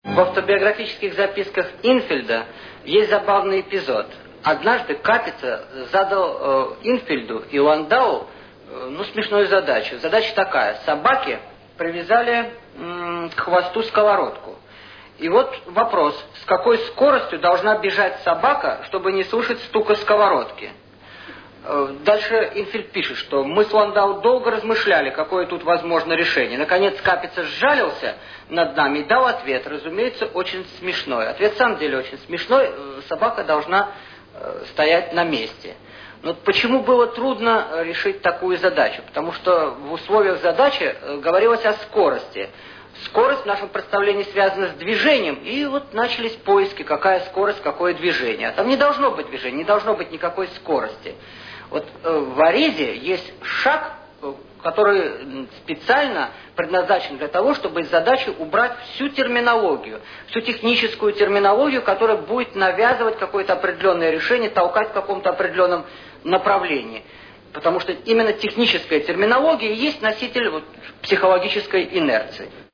В автобиографических записках Инфельда есть забавный эпизод. Однажды Капица задал Инфельду и Ландау смешную задачу. Задача такая. Собаке привязали к хвосту сковородку. И вот вопрос, с какой скоростью должна бежать собака, чтобы не слышать стука сковородки? Дальше Инфельд пишет, что мы с Ландау долго размышляли, какое тут возможно решение. Наконец Капица сжалился над нами и дал ответ, разумеется, очень смешной. Ответ в самом деле очень смешной, собака должна стоять на месте. Но почему было трудно решить такую задачу? Потому что в условиях задачи говорилось о скорости. Скорость в нашем представлении связана с движением, и вот начались поиски, какая скорость, какое движение. А там не должно быть движения, не должно быть никакой скорости. Вот в Арезе есть шаг, который специально предназначен для того, чтобы из задачи убрать всю терминологию, всю техническую терминологию, которая будет навязывать какое-то определенное решение, толкать в каком-то определенном направлении. Потому что именно техническая терминология есть носитель психологической инерции.